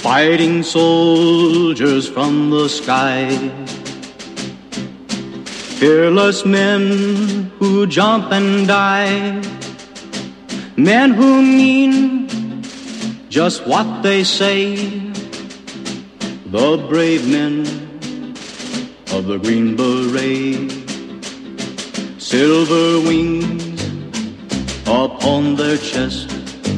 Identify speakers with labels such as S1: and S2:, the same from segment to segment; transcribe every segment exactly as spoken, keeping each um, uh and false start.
S1: fighting soldiers from the sky, fearless men who jump and die, men who mean just what they say, the brave men of the Green Beret, silver wings upon their chest.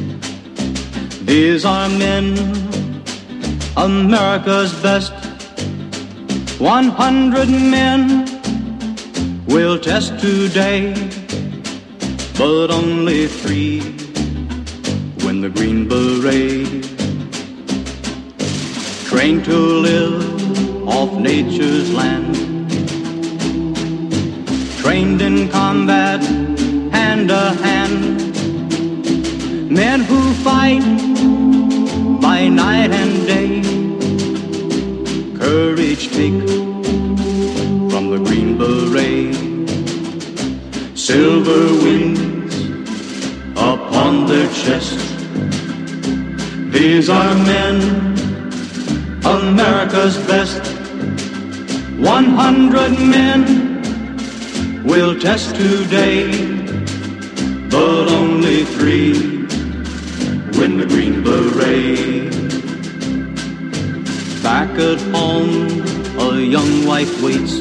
S1: These are men, America's best. One hundred men will test today, but only three win the Green Beret. Trained to live off nature's land, trained in combat hand to hand, men who fight by night and day, courage take from the Green Beret, silver wings upon their chest. These are men, America's best. One hundred men will test today, but only three win the Green Beret. Back at home, a young wife waits.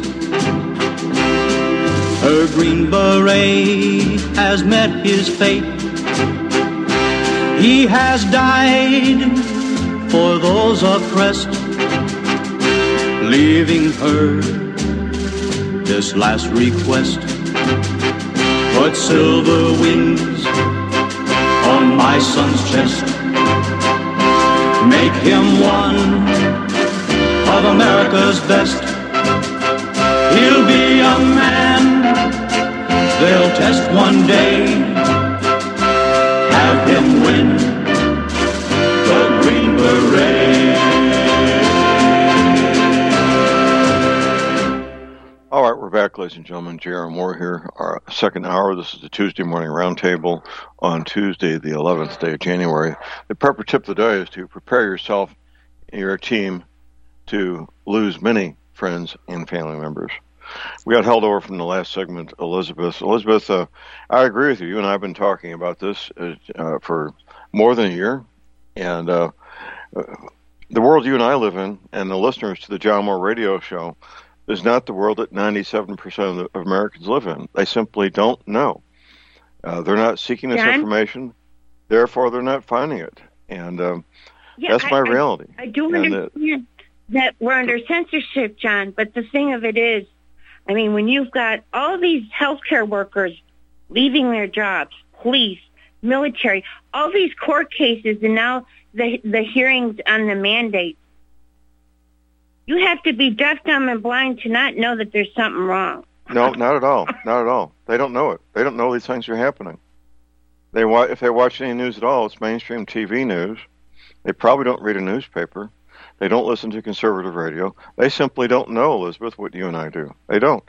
S1: Her Green Beret has met his fate. He has died for those oppressed, leaving her this last request. Put silver wings on my son's chest. Make him one of America's best. He'll be a man they'll test one day. Have him win the Green Beret.
S2: All right, we're back, ladies and gentlemen. J R. Moore here. Our second hour. This is the Tuesday morning roundtable on Tuesday, the eleventh day of January. The prepper tip of the day is to prepare yourself and your team to lose many friends and family members. We got held over from the last segment, Elizabeth. Elizabeth, uh, I agree with you. You and I have been talking about this uh, for more than a year. And uh, the world you and I live in, and the listeners to the John Moore radio show, is not the world that ninety-seven percent of, the, of Americans live in. They simply don't know. Uh, they're not seeking this
S3: John?
S2: information. Therefore, they're not finding it. And um,
S3: yeah,
S2: that's my
S3: I,
S2: reality.
S3: I, I do
S2: and
S3: understand that we're under censorship, John, but the thing of it is, I mean, when you've got all these healthcare workers leaving their jobs, police, military, all these court cases, and now the the hearings on the mandate, you have to be deaf, dumb, and blind to not know that there's something wrong.
S2: No, not at all. Not at all. They don't know it. They don't know these things are happening. They wa- If they watch any news at all, it's mainstream T V news. They probably don't read a newspaper. They don't listen to conservative radio. They simply don't know, Elizabeth, what you and I do. They don't.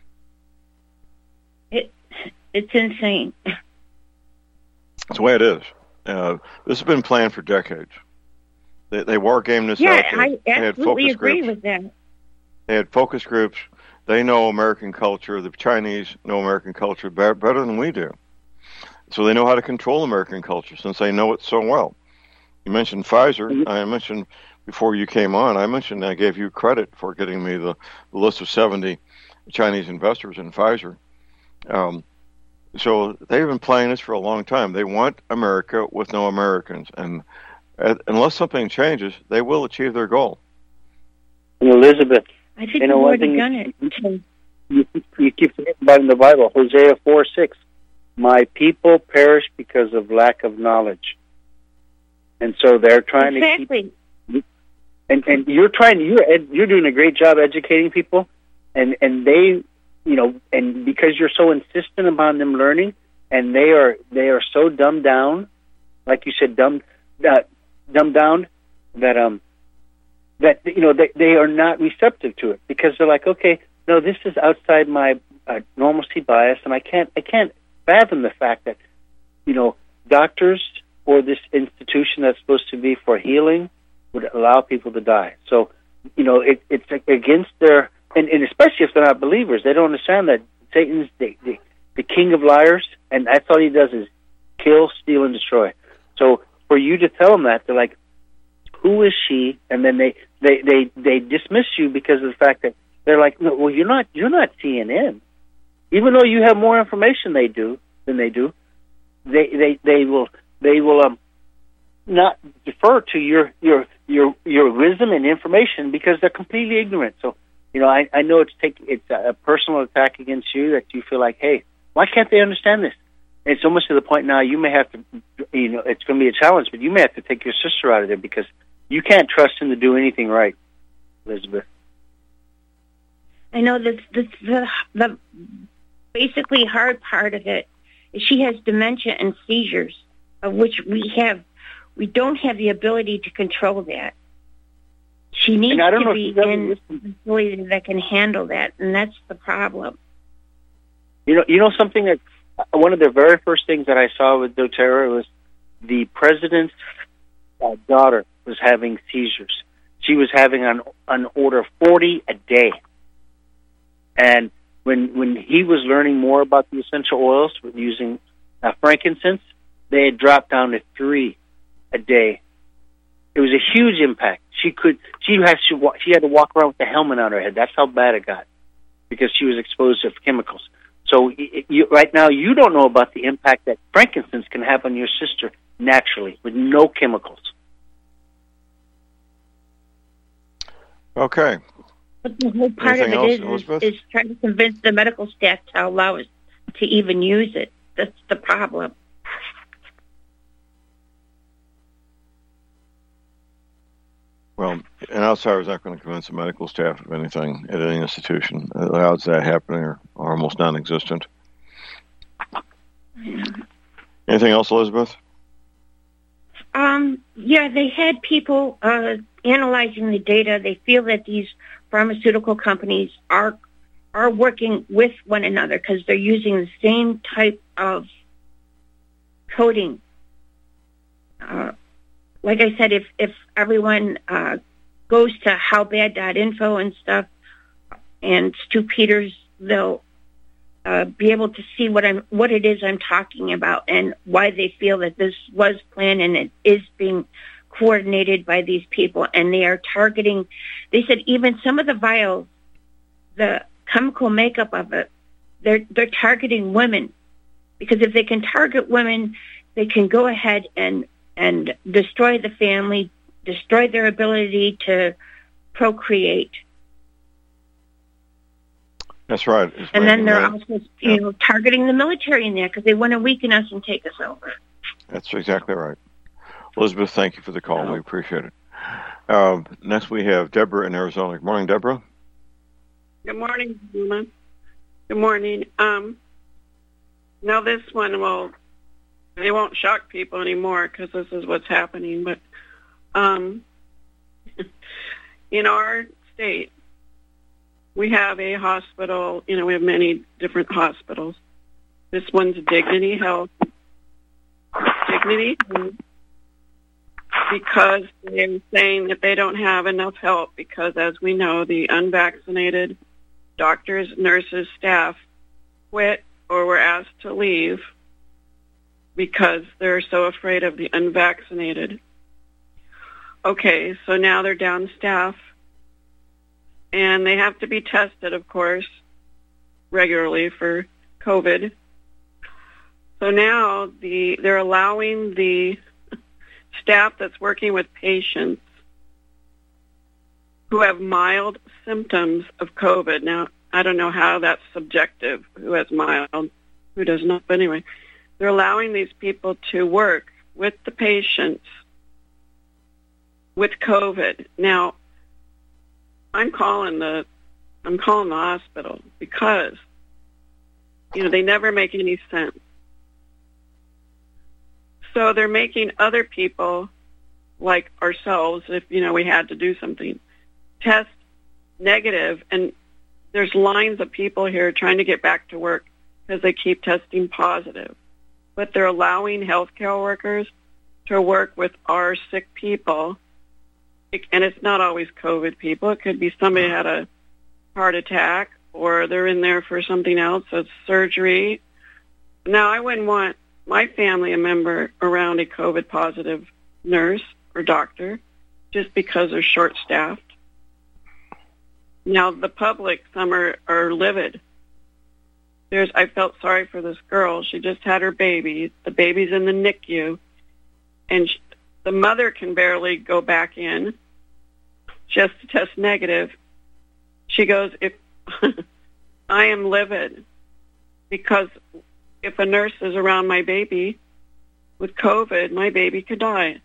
S3: It, it's insane.
S2: That's the way it is. Uh, this has been planned for decades. They, they war gamed this
S3: yeah,
S2: out. They,
S3: I
S2: they had
S3: absolutely
S2: focus
S3: agree
S2: groups.
S3: with that.
S2: They had focus groups. They know American culture. The Chinese know American culture better, better than we do. So they know how to control American culture since they know it so well. You mentioned Pfizer. Mm-hmm. I mentioned before you came on, I mentioned I gave you credit for getting me the, the list of seventy Chinese investors in Pfizer. Um, so they've been playing this for a long time. They want America with no Americans. And uh, unless something changes, they will achieve their goal.
S4: And Elizabeth,
S3: I think
S4: you know, one thing you, you, you keep forgetting about in the Bible, Hosea four six, my people perish because of lack of knowledge. And so they're trying
S3: exactly.
S4: to keep... And and you're trying, you're ed, you're doing a great job educating people, and and they, you know, and because you're so insistent upon them learning, and they are they are so dumbed down, like you said, dumb, uh, dumbed down, that um, that you know they they are not receptive to it because they're like, okay, no, this is outside my uh, normalcy bias, and I can't I can't fathom the fact that, you know, doctors or this institution that's supposed to be for healing would allow people to die. So, you know, it, it's against their, and, and especially if they're not believers, they don't understand that Satan's the, the, the king of liars, and that's all he does is kill, steal, and destroy. So for you to tell them that, they're like, who is she? And then they, they, they, they dismiss you because of the fact that they're like, no, well, you're not, you're not C N N. Even though you have more information they do than they do, they, they, they will, they will, um, not defer to your, your, your, your wisdom and information because they're completely ignorant. So, you know, I, I know it's take, it's a personal attack against you that you feel like, hey, why can't they understand this? And it's almost to the point now you may have to, you know, it's going to be a challenge, but you may have to take your sister out of there because you can't trust him to do anything right, Elizabeth.
S3: I know that the, the, the basically hard part of it is she has dementia and seizures, of which we have, we don't have the ability to control that. She needs to be in a facility that can handle that, and that's the problem.
S4: You know, you know something that one of the very first things that I saw with doTERRA was the president's uh, daughter was having seizures. She was having an an order of forty a day, and when when he was learning more about the essential oils using uh, frankincense, they had dropped down to three a day. It was a huge impact. She could she had she, she had to walk around with a helmet on her head. That's how bad it got because she was exposed to chemicals. So you, right now, you don't know about the impact that frankincense can have on your sister naturally with no chemicals.
S2: Okay.
S3: But the whole part
S2: Anything
S3: of it
S2: else,
S3: is, is, is trying to convince the medical staff to allow us to even use it. That's the problem.
S2: Well, an outsider is not going to convince the medical staff of anything at any institution. The odds of that happening are, are almost non-existent.
S3: Yeah.
S2: Anything else, Elizabeth?
S3: Um, yeah, they had people uh, analyzing the data. They feel that these pharmaceutical companies are are working with one another because they're using the same type of coding. Uh, like I said, if, if everyone uh, goes to howbad dot info and stuff, and Stu Peters, they'll uh, be able to see what I'm, what it is I'm talking about and why they feel that this was planned and it is being coordinated by these people. And they are targeting, they said even some of the vials, the chemical makeup of it, they're, they're targeting women. Because if they can target women, they can go ahead and and destroy the family, destroy their ability to procreate.
S2: That's right. It's
S3: and then they're
S2: right.
S3: also, you yeah. know, targeting the military in there because they want to weaken us and take us over.
S2: That's exactly right. Elizabeth, thank you for the call. No. We appreciate it. Uh, next we have Deborah in Arizona. Good morning, Deborah.
S5: Good morning, Luna. Good morning. Um, now this one will... They won't shock people anymore because this is what's happening. But um, in our state, we have a hospital. You know, we have many different hospitals. This one's Dignity Health. Dignity Health, because they're saying that they don't have enough help because, as we know, the unvaccinated doctors, nurses, staff quit or were asked to leave because they're so afraid of the unvaccinated. Okay, so now they're down staff, and they have to be tested, of course, regularly for COVID. So now the they're allowing the staff that's working with patients who have mild symptoms of COVID. Now, I don't know how that's subjective, who has mild, who does not, but anyway, they're allowing these people to work with the patients with COVID. Now, I'm calling the I'm calling the hospital because, you know, they never make any sense. So they're making other people, like ourselves, if, you know, we had to do something, test negative, and there's lines of people here trying to get back to work because they keep testing positive. But they're allowing healthcare workers to work with our sick people it, and it's not always COVID people. It could be somebody had a heart attack or they're in there for something else, so it's surgery. Now, I wouldn't want my family a member around a COVID positive nurse or doctor just because they're short-staffed. Now, the public, some are, are livid. There's, I felt sorry for this girl. She just had her baby. The baby's in the N I C U, and she, the mother can barely go back in just to test negative. She goes, if I am livid because if a nurse is around my baby with COVID, my baby could die.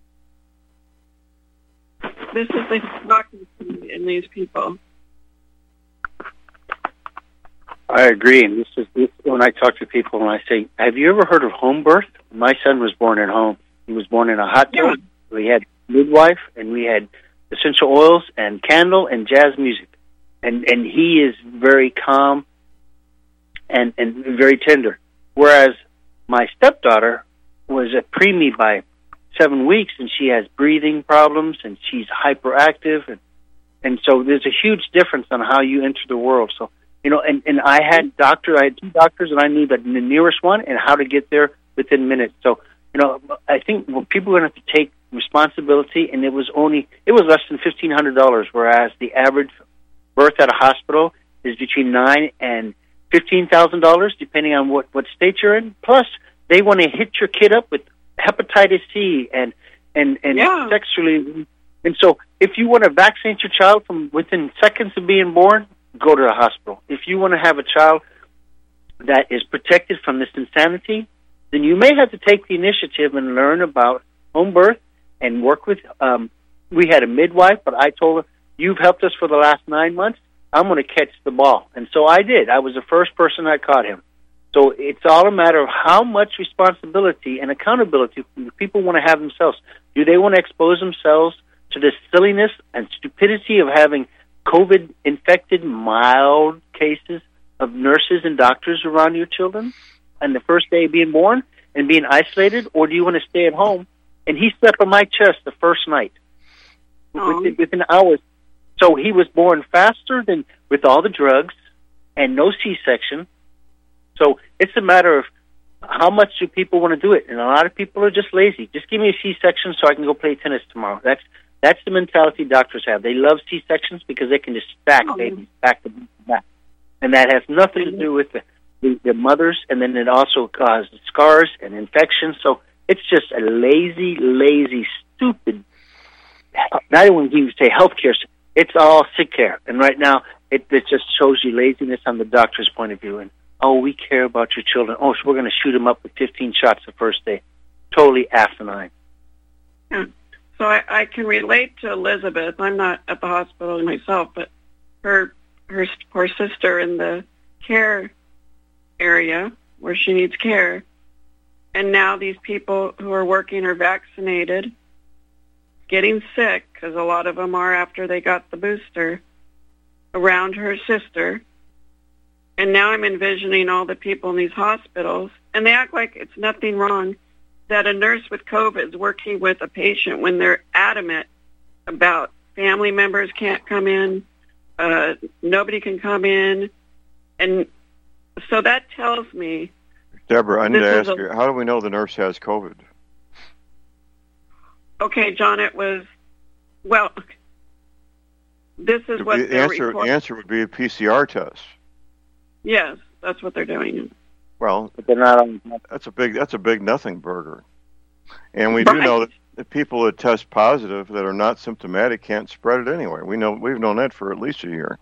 S5: This is the hypocrisy in these people.
S4: I agree, and this is this, when I talk to people and I say, have you ever heard of home birth? My son was born at home. He was born in a hot tub. Yeah. We had midwife, and we had essential oils and candle and jazz music. And and he is very calm and, and very tender. Whereas my stepdaughter was a preemie by seven weeks, and she has breathing problems, and she's hyperactive. And, and so there's a huge difference on how you enter the world. So, you know, and, and I had doctor, I had two doctors, and I knew the, the nearest one and how to get there within minutes. So, you know, I think well, people are going to have to take responsibility, and it was only, it was less than fifteen hundred dollars, whereas the average birth at a hospital is between nine and fifteen thousand dollars, depending on what, what state you're in. Plus, they want to hit your kid up with hepatitis C and, and, and
S5: yeah.
S4: sexually. And so if you want to vaccinate your child from within seconds of being born, go to a hospital. If you want to have a child that is protected from this insanity, then you may have to take the initiative and learn about home birth and work with, um, we had a midwife, but I told her, you've helped us for the last nine months. I'm going to catch the ball. And so I did. I was the first person that caught him. So it's all a matter of how much responsibility and accountability people want to have themselves. Do they want to expose themselves to the silliness and stupidity of having COVID-infected mild cases of nurses and doctors around your children on the first day of being born and being isolated, or do you want to stay at home? And he slept on my chest the first night within, within hours. So he was born faster than with all the drugs and no C-section. So it's a matter of how much do people want to do it, and a lot of people are just lazy. Just give me a C-section so I can go play tennis tomorrow. That's That's the mentality doctors have. They love C-sections because they can just stack oh. babies back to back. And that has nothing to do with the, the, the mothers, and then it also causes scars and infections. So it's just a lazy, lazy, stupid, not even when you say healthcare, it's all sick care. And right now, it, it just shows you laziness on the doctor's point of view. And, oh, we care about your children. Oh, so we're going to shoot them up with fifteen shots the first day. Totally asinine.
S5: Yeah. So I, I can relate to Elizabeth. I'm not at the hospital myself, but her her poor sister in the care area where she needs care. And now these people who are working are vaccinated, getting sick, because a lot of them are after they got the booster, around her sister. And now I'm envisioning all the people in these hospitals, and they act like it's nothing wrong that a nurse with COVID is working with a patient when they're adamant about family members can't come in, uh, nobody can come in. And so that tells me...
S2: Deborah, I need to ask a, you, how do we know the nurse has COVID?
S5: Okay, John, it was... Well, this is what
S2: the answer, the answer would be a P C R test.
S5: Yes, that's what they're doing.
S2: Well,
S4: but they're not on.
S2: That's a big. That's a big nothing burger, and we do
S5: right.
S2: know that the people that test positive that are not symptomatic can't spread it anyway. We know we've known that for at least a year.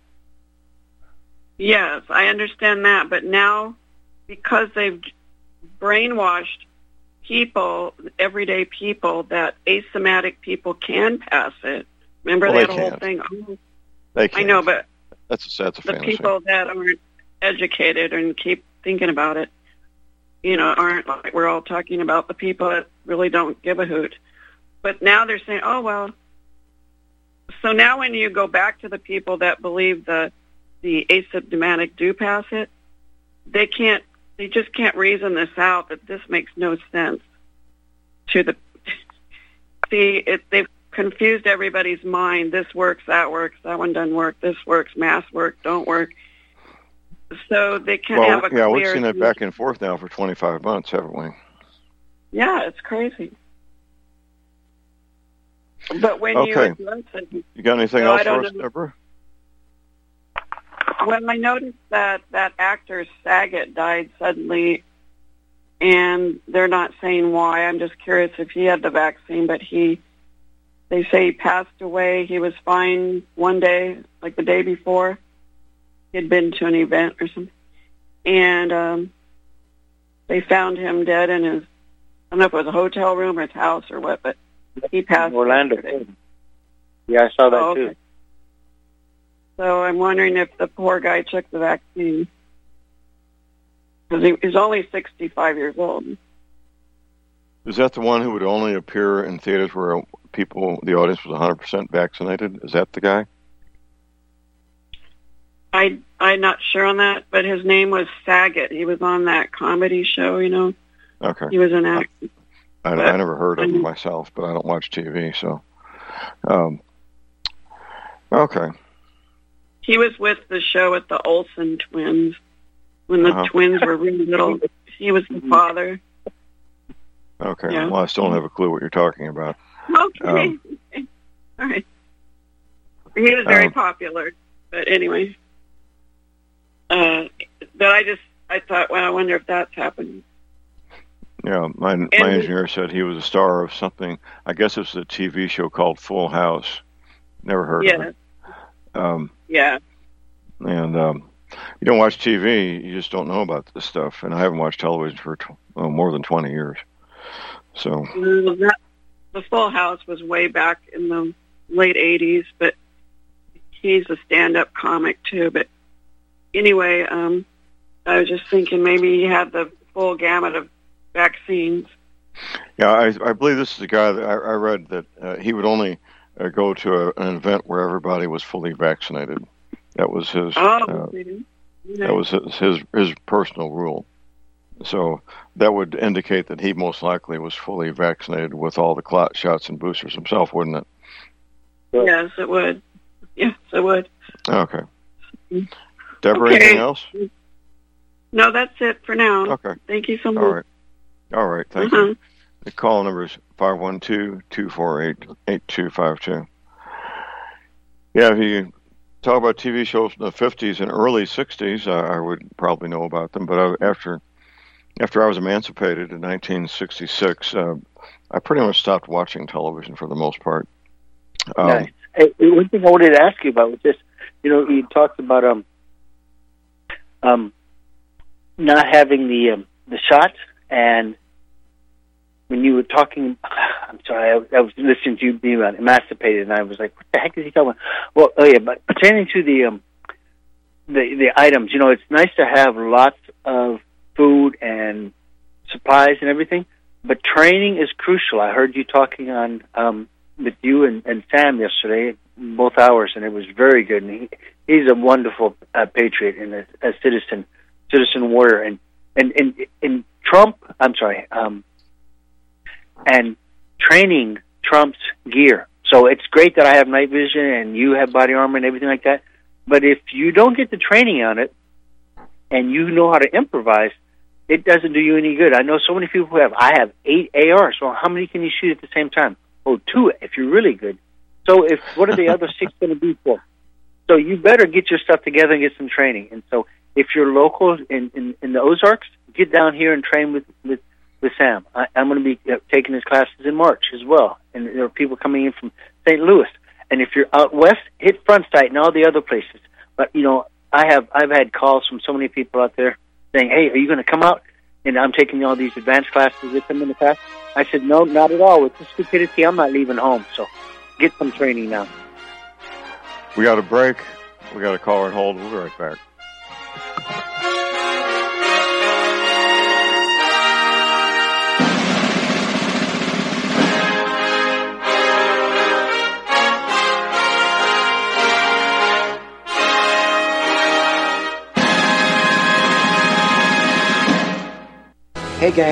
S5: Yes, I understand that, but now because they've brainwashed people, everyday people, that asymptomatic people can pass it. Remember
S2: well,
S5: that
S2: they
S5: whole
S2: can't.
S5: thing? Oh,
S2: they can't.
S5: I know, but
S2: that's a, that's a
S5: the
S2: fantasy.
S5: people that aren't educated and keep thinking about it, you know, aren't like we're all talking about the people that really don't give a hoot. But now they're saying, oh, well, so now when you go back to the people that believe the the asymptomatic do pass it, they can't, they just can't reason this out that this makes no sense to the, see, it, they've confused everybody's mind. This works, that works, that one doesn't work, this works, masks work, don't work. So they can't
S2: well,
S5: have a
S2: yeah,
S5: clear...
S2: we've seen it back and forth now for twenty-five months, haven't we?
S5: Yeah, it's crazy. But when
S2: okay.
S5: you address it...
S2: You got anything
S5: no,
S2: else for us,
S5: know.
S2: Deborah?
S5: When I noticed that that actor Saget died suddenly, and they're not saying why, I'm just curious if he had the vaccine, but he... They say he passed away. He was fine one day, like the day before. He had been to an event or something. And um, they found him dead in his, I don't know if it was a hotel room or his house or what, but he passed
S4: in Orlando.
S5: yesterday.
S4: Yeah, I saw that
S5: oh, okay.
S4: too.
S5: So I'm wondering if the poor guy took the vaccine. Because he, he's only sixty-five years old.
S2: Is that the one who would only appear in theaters where people, the audience was one hundred percent vaccinated? Is that the guy?
S5: I, I'm not sure on that, but his name was Saget. He was on that comedy show, you know.
S2: Okay.
S5: He was an actor.
S2: I, I, I never heard of him myself, but I don't watch T V, so. Um, okay.
S5: He was with the show with the Olsen twins when the
S2: Uh-huh.
S5: twins were really little. He was the father.
S2: Okay.
S5: Yeah.
S2: Well, I still don't have a clue what you're talking about.
S5: Okay.
S2: Um,
S5: All right. He was very
S2: um,
S5: popular, but anyway. Uh, but I just, I thought, well, I wonder if that's happening.
S2: Yeah, my my engineer said he was a star of something. I guess it's a T V show called Full House. Never heard
S5: Yeah.
S2: of it. Um,
S5: Yeah.
S2: and um, you don't watch T V, you just don't know about this stuff. And I haven't watched television for tw- well, more than twenty years. So
S5: Mm, that- The Full House was way back in the late eighties, but he's a stand-up comic too. But anyway, um, I was just thinking maybe he had the full gamut of vaccines.
S2: yeah, I, I believe this is the guy that I, I read that uh, he would only uh, go to a, an event where everybody was fully vaccinated. That was his.
S5: Oh,
S2: uh,
S5: okay.
S2: that was his, his his personal rule. So that would indicate that he most likely was fully vaccinated with all the clot shots and boosters himself, wouldn't it?
S5: Yes, it would. Yes, it would.
S2: Okay. Deborah,
S5: Okay.
S2: anything else?
S5: No, that's it for now.
S2: Okay.
S5: Thank you so much.
S2: All right. All right. Thank
S5: Uh-huh.
S2: you. The call number is five one two, two four eight, eight two five two. Yeah, if you talk about T V shows in the fifties and early sixties, I, I would probably know about them. But I, after after I was emancipated in nineteen sixty-six, uh, I pretty much stopped watching television for the most part. Um,
S4: Nice. Hey, one thing I wanted to ask you about was this. You know, you talked about um, um, not having the um, the shots, and when you were talking, I'm sorry, I, I was listening to you being emancipated, and I was like, "What the heck is he talking about?" Well, oh yeah, but pertaining to the um, the the items, you know, it's nice to have lots of food and supplies and everything, but training is crucial. I heard you talking on um, with you and, and Sam yesterday, both hours, and it was very good. And he, he's a wonderful uh, patriot and a, a citizen, citizen warrior. And and and, and Trump, I'm sorry, um, and training trumps gear. So it's great that I have night vision and you have body armor and everything like that. But if you don't get the training on it, and you know how to improvise, it doesn't do you any good. I know so many people who have, I have eight A Rs. Well, how many can you shoot at the same time? Oh, two if you're really good. So if what are the other six going to be for? So you better get your stuff together and get some training. And so if you're local in, in, in the Ozarks, get down here and train with, with, with Sam. I, I'm going to be uh, taking his classes in March as well. And there are people coming in from Saint Louis. And if you're out west, hit Front Sight and all the other places. But, you know, I have I've had calls from so many people out there saying, "Hey, are you going to come out?" And I'm taking all these advanced classes with them in the past. I said, "No, not at all. With this stupidity, I'm not leaving home. So, get some training now."
S2: we got a break. We got a caller on hold. We'll be right back.
S6: Hey gang,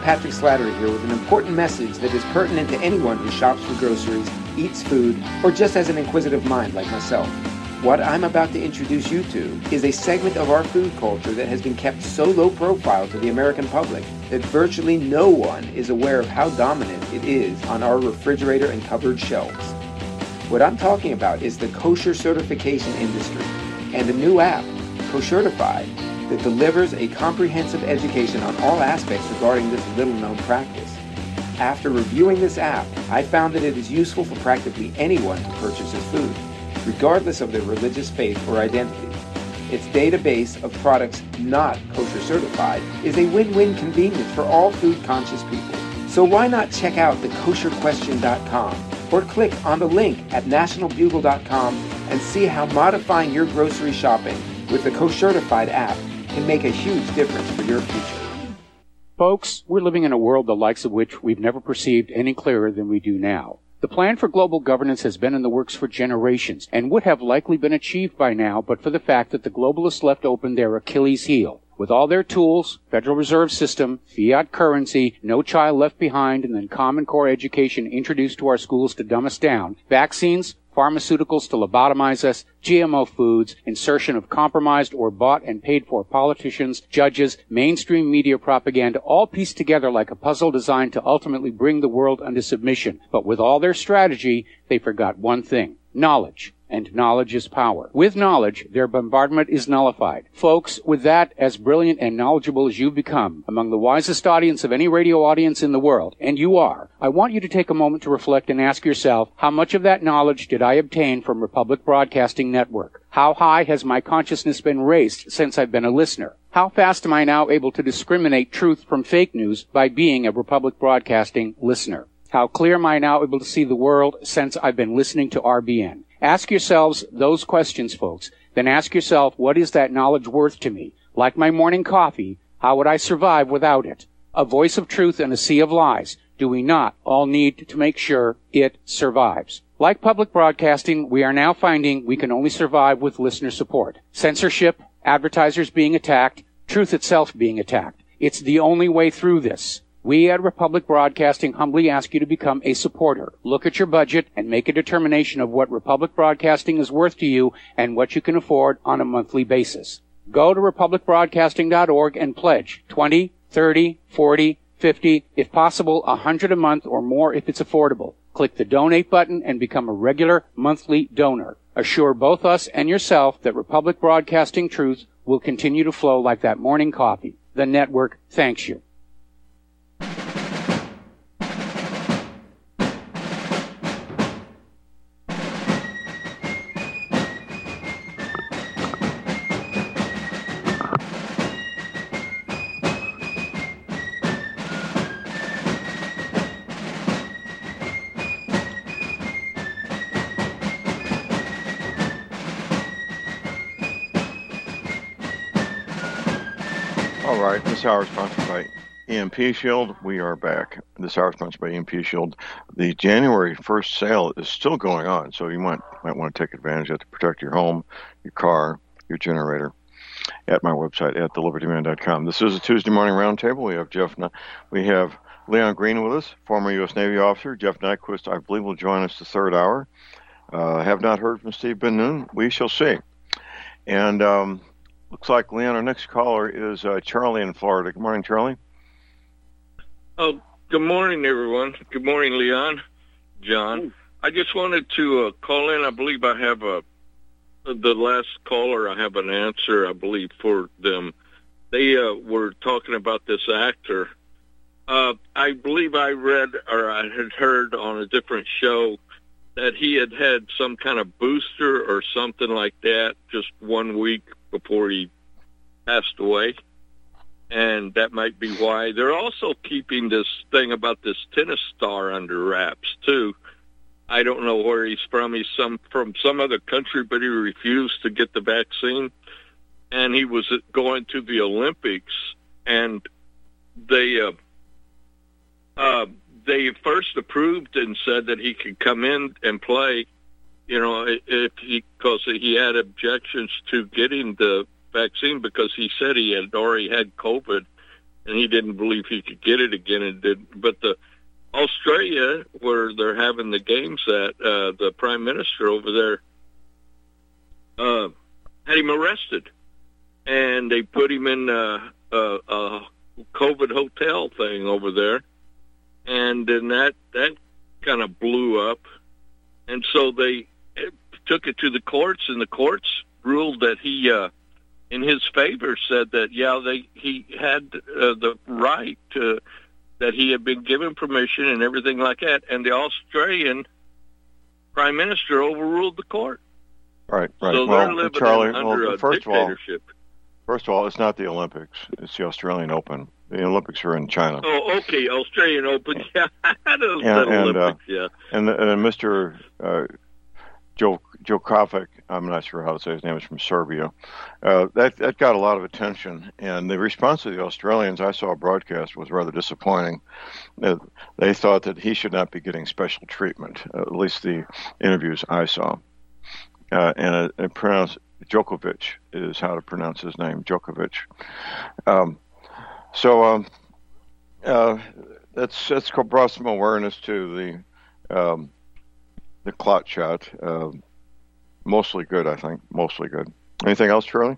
S6: Patrick Slattery here with an important message that is pertinent to anyone who shops for groceries, eats food, or just has an inquisitive mind like myself. What I'm about to introduce you to is a segment of our food culture that has been kept so low profile to the American public that virtually no one is aware of how dominant it is on our refrigerator and cupboard shelves. What I'm talking about is the kosher certification industry and a new app, Koshertified, that delivers a comprehensive education on all aspects regarding this little-known practice. After reviewing this app, I found that it is useful for practically anyone who purchases food, regardless of their religious faith or identity. Its database of products not kosher certified is a win-win convenience for all food-conscious people. So why not check out the kosher question dot com or click on the link at national bugle dot com and see how modifying your grocery shopping with the Koshertified app can make a huge difference for your future.
S7: Folks, we're living in a world the likes of which we've never perceived any clearer than we do now. The plan for global governance has been in the works for generations and would have likely been achieved by now but for the fact that the globalists left open their Achilles heel. With all their tools, Federal Reserve System, fiat currency, no child left behind, and then Common Core education introduced to our schools to dumb us down, vaccines, pharmaceuticals to lobotomize us, G M O foods, insertion of compromised or bought and paid for politicians, judges, mainstream media propaganda, all pieced together like a puzzle designed to ultimately bring the world under submission. But with all their strategy, they forgot one thing: knowledge. And knowledge is power. With knowledge, their bombardment is nullified. Folks, with that, as brilliant and knowledgeable as you've become, among the wisest audience of any radio audience in the world, and you are, I want you to take a moment to reflect and ask yourself, how much of that knowledge did I obtain from Republic Broadcasting Network? How high has my consciousness been raised since I've been a listener? How fast am I now able to discriminate truth from fake news by being a Republic Broadcasting listener? How clear am I now able to see the world since I've been listening to R B N? Ask yourselves those questions, folks. Then ask yourself, what is that knowledge worth to me? Like my morning coffee, how would I survive without it? A voice of truth in a sea of lies. Do we not all need to make sure it survives? Like public broadcasting, we are now finding we can only survive with listener support. Censorship, advertisers being attacked, truth itself being attacked. It's the only way through this. We at Republic Broadcasting humbly ask you to become a supporter. Look at your budget and make a determination of what Republic Broadcasting is worth to you and what you can afford on a monthly basis. Go to republic broadcasting dot org and pledge twenty, thirty, forty, fifty, if possible one hundred a month or more if it's affordable. Click the donate button and become a regular monthly donor. Assure both us and yourself that Republic Broadcasting truth will continue to flow like that morning coffee. The network thanks you.
S2: This hour is sponsored by E M P Shield. We are back. This hour is sponsored by E M P Shield. The January first sale is still going on, so you might, might want to take advantage of it to protect your home, your car, your generator at my website at the liberty man dot com. This is a Tuesday morning roundtable. We have Jeff, we have Leon Green with us, former U S Navy officer. Jeff Nyquist, I believe, will join us the third hour. Uh, have not heard from Steve Ben-Nun. We shall see. And um, looks like, Leon, our next caller is uh, Charlie in Florida. Good morning, Charlie.
S8: Oh, good morning, everyone. Good morning, Leon, John. I just wanted to uh, call in. I believe I have a, the last caller, I have an answer, I believe, for them. They uh, were talking about this actor. Uh, I believe I read or I had heard on a different show that he had had some kind of booster or something like that just one week before he passed away, and that might be why. They're also keeping this thing about this tennis star under wraps, too. I don't know where he's from. He's some from some other country, but he refused to get the vaccine, and he was going to the Olympics, and they uh, uh, they first approved and said that he could come in and play, you know, if he, because he had objections to getting the vaccine because he said he had already had COVID and he didn't believe he could get it again, and did. But the Australia, where they're having the games at, uh, the prime minister over there uh, had him arrested, and they put him in uh, a, a COVID hotel thing over there, and then that that kind of blew up, and so they took it to the courts, and the courts ruled that he, uh, in his favor, said that yeah, they he had uh, the right to. That he had been given permission and everything like that, and the Australian prime minister overruled the court.
S2: Right, right.
S8: So
S2: well,
S8: they're living
S2: Charlie,
S8: in, under
S2: well,
S8: a
S2: first
S8: dictatorship.
S2: Of all, first of all, it's not the Olympics; it's the Australian Open. The Olympics are in China.
S8: Oh, okay, Australian Open. Yeah, I know
S2: and,
S8: that
S2: and,
S8: Olympics.
S2: uh,
S8: yeah,
S2: and, and Mister Uh, Joe Djokovic, I'm not sure how to say his name, is from Serbia. Uh, that that got a lot of attention, and the response of the Australians, I saw a broadcast, was rather disappointing. Uh, they thought that he should not be getting special treatment, uh, at least the interviews I saw. Uh, and it, it pronounced Djokovic is how to pronounce his name, Djokovic. Um, so um, uh, that's that's brought some awareness to the. Um, The clot shot, uh, mostly good, I think. Mostly good. Anything else, Charlie?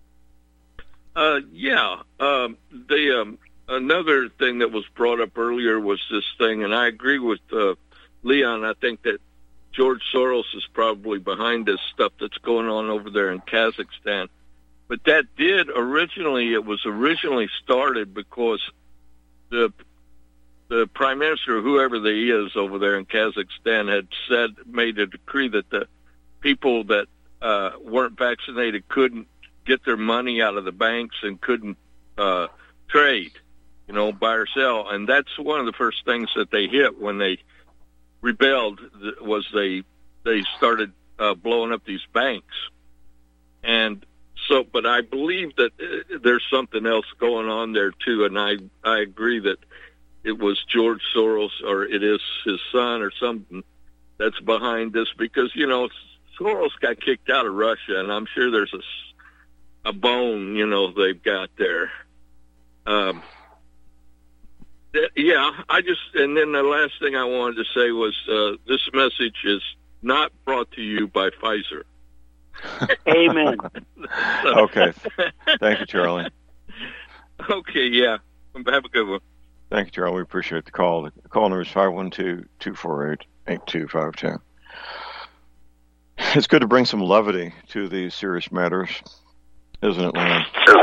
S8: uh, yeah. Um, the um, another thing that was brought up earlier was this thing, and I agree with uh, Leon. I think that George Soros is probably behind this stuff that's going on over there in Kazakhstan. But that did originally. It was originally started because the. The prime minister, whoever he is over there in Kazakhstan, had said, made a decree that the people that uh, weren't vaccinated couldn't get their money out of the banks and couldn't uh, trade, you know, buy or sell. And that's one of the first things that they hit when they rebelled, was they they started uh, blowing up these banks. And so, but I believe that uh, there's something else going on there too, and I I agree that it was George Soros, or it is his son or something, that's behind this, because, you know, Soros got kicked out of Russia, and I'm sure there's a, a bone, you know, they've got there. Um, th- yeah, I just, and then the last thing I wanted to say was uh, this message is not brought to you by Pfizer.
S4: Amen.
S8: So,
S2: okay. Thank you, Charlie.
S8: Okay, yeah. Have a good one.
S2: Thank you, Charlie. We appreciate the call. The call number is five one two, two four eight, eight two five two. It's good to bring some levity to these serious matters, isn't it, Leon?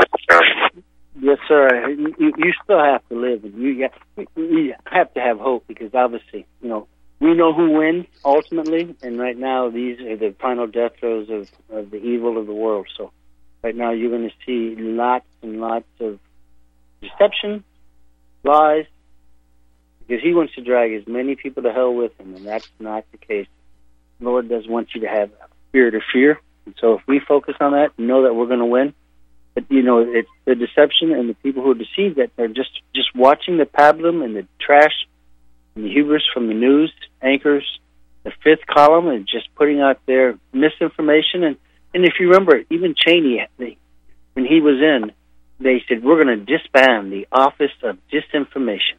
S4: Yes, sir. You, you still have to live, and you, you have to have hope, because obviously, you know, we know who wins ultimately, and right now these are the final death throes of, of the evil of the world. So right now you're going to see lots and lots of deception, lies, because he wants to drag as many people to hell with him, and that's not the case. The Lord does want you to have a spirit of fear, and so if we focus on that and know that we're going to win, but you know, it's the deception and the people who are deceived that are just just watching the pablum and the trash and the hubris from the news anchors, the fifth column, and just putting out their misinformation. And and if you remember, even Cheney, they, when he was in, they said, we're going to disband the Office of Disinformation.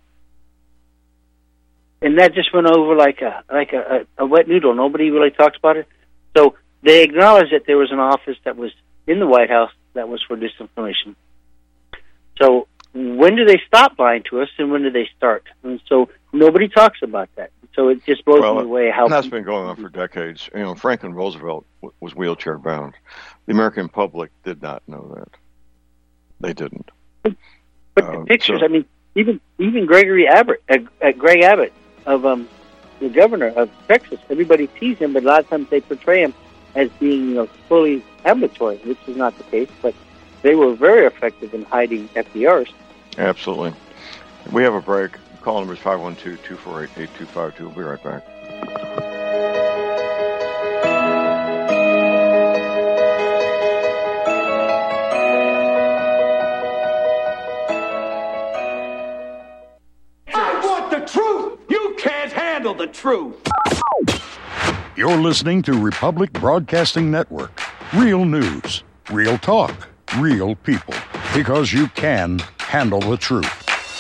S4: And that just went over like a like a, a, a wet noodle. Nobody really talks about it. So they acknowledged that there was an office that was in the White House that was for disinformation. So when do they stop lying to us, and when do they start? And so nobody talks about that. So it just blows
S2: well,
S4: me away how
S2: that's been going on for decades. You know, Franklin Roosevelt w- was wheelchair bound. The American public did not know that. They didn't.
S4: But the
S2: uh,
S4: pictures,
S2: so,
S4: I mean, even even Gregory Abbott, uh, uh, Greg Abbott of um, the governor of Texas, everybody teases him, but a lot of times they portray him as being, you know, fully ambulatory, which is not the case. But they were very effective in hiding F D Rs.
S2: Absolutely. We have a break. Call number is five one two, two four eight, eight two five two. We'll be right back.
S9: The truth.
S10: You're listening to Republic Broadcasting Network. Real news, real talk, real people. Because you can handle the truth.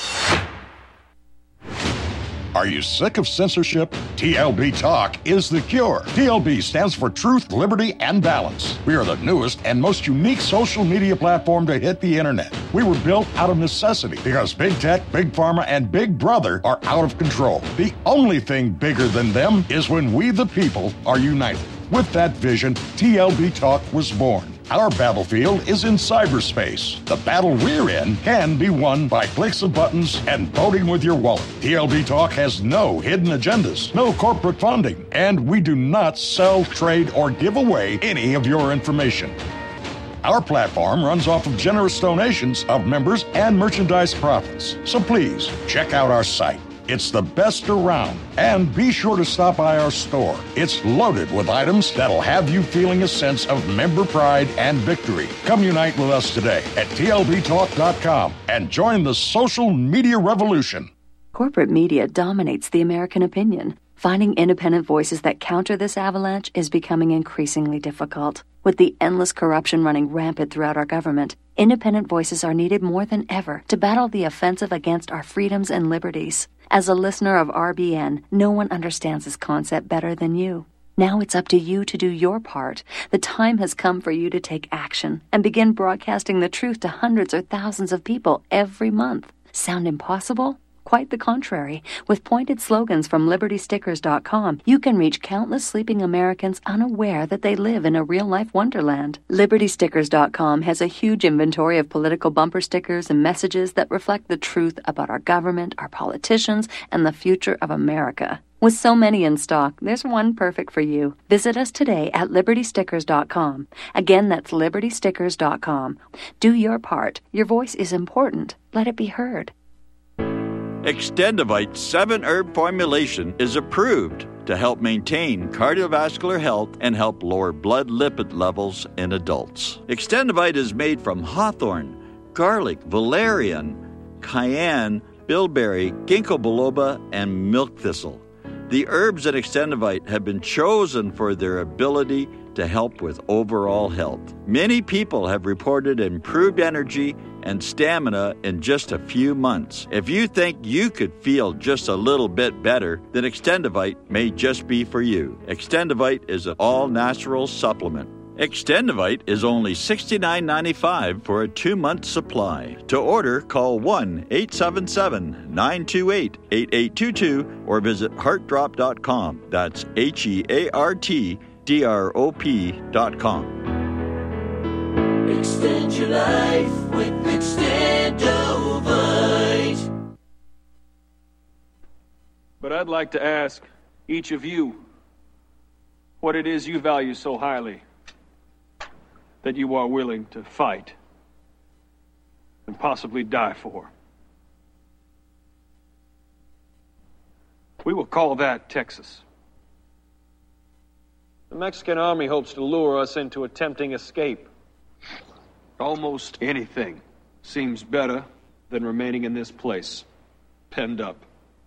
S10: Are you sick of censorship? T L B Talk is the cure. T L B stands for Truth, Liberty, and Balance. We are the newest and most unique social media platform to hit the internet. We were built out of necessity because Big Tech, Big Pharma, and Big Brother are out of control. The only thing bigger than them is when we, the people, are united. With that vision, T L B Talk was born. Our battlefield is in cyberspace. The battle we're in can be won by clicks of buttons and voting with your wallet. T L B Talk has no hidden agendas, no corporate funding, and we do not sell, trade, or give away any of your information. Our platform runs off of generous donations of members and merchandise profits. So please, check out our site. It's the best around. And be sure to stop by our store. It's loaded with items that'll have you feeling a sense of member pride and victory. Come unite with us today at T L B talk dot com and join the social media revolution.
S9: Corporate media dominates the American opinion. Finding independent voices that counter this avalanche is becoming increasingly difficult. With the endless corruption running rampant throughout our government, independent voices are needed more than ever to battle the offensive against our freedoms and liberties. As a listener of R B N, no one understands this concept better than you. Now it's up to you to do your part. The time has come for you to take action and begin broadcasting the truth to hundreds or thousands of people every month. Sound impossible? Quite the contrary. With pointed slogans from Liberty Stickers dot com, you can reach countless sleeping Americans unaware that they live in a real-life wonderland. Liberty Stickers dot com has a huge inventory of political bumper stickers and messages that reflect the truth about our government, our politicians, and the future of America. With so many in stock, there's one perfect for you. Visit us today at Liberty Stickers dot com. Again, that's Liberty Stickers dot com. Do your part. Your voice is important. Let it be heard.
S11: Extendivite seven herb formulation is approved to help maintain cardiovascular health and help lower blood lipid levels in adults. Extendivite is made from hawthorn, garlic, valerian, cayenne, bilberry, ginkgo biloba, and milk thistle. The herbs in Extendivite have been chosen for their ability to help with overall health. Many people have reported improved energy and stamina in just a few months. If you think you could feel just a little bit better, then Extendivite may just be for you. Extendivite is an all-natural supplement. Extendivite is only sixty-nine ninety-five for a two-month supply. To order, call one eight seven seven, nine two eight, eight eight two two or visit heart drop dot com. That's H E A R T D R O P dot com.
S1: Extend your life with Extendovite.
S12: But I'd like to ask each of you what it is you value so highly that you are willing to fight and possibly die for. We will call that Texas. The Mexican army hopes to lure us into a tempting escape. Almost anything seems better than remaining in this place, penned up.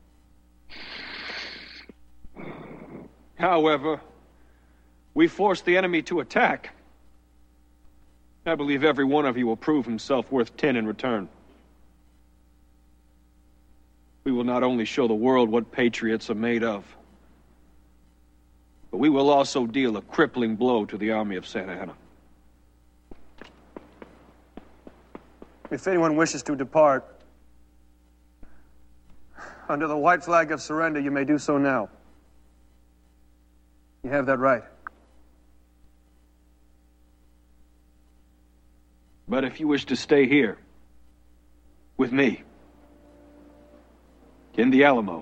S12: However, we force the enemy to attack. I believe every one of you will prove himself worth ten in return. We will not only show the world what patriots are made of, but we will also deal a crippling blow to the army of Santa Anna.
S13: If anyone wishes to depart, under the white flag of surrender, you may do so now. You have that right.
S12: But if you wish to stay here, with me, in the Alamo,